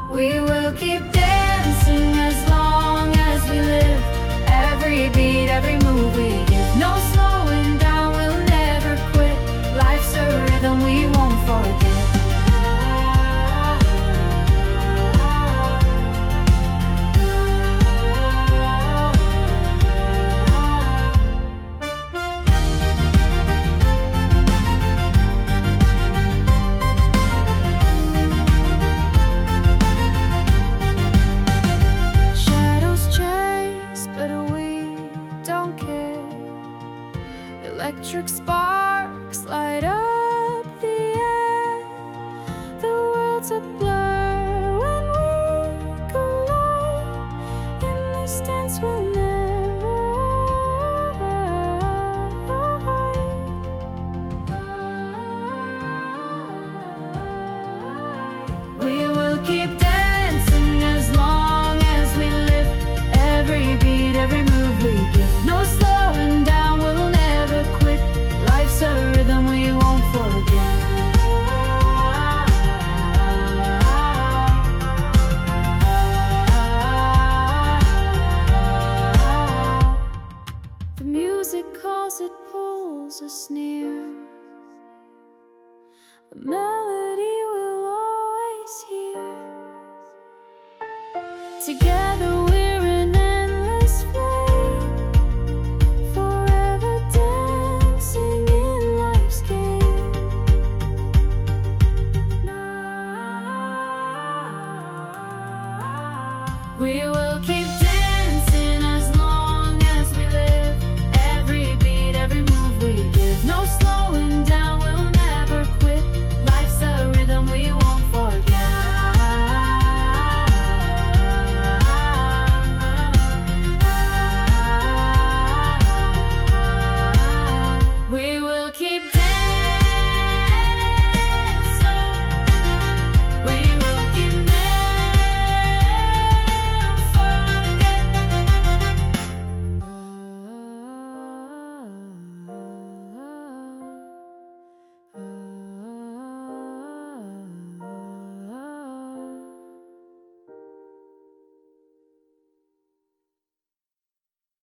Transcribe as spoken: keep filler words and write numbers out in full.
We will keep dancing as long as we live. Every beat, every move we give, no slowing down, we'll never quit. Life's a rhythm we won't forget. Electric sparks light up the air. The world's a blur when we collide. In this dance we'll never hide. We will keep dancing as long as we live. Every beat, every move we give, no slowing down, we'll never quit. Life's a rhythm we won't forget. The music calls, it pulls us near. A melody we'll always hear. Together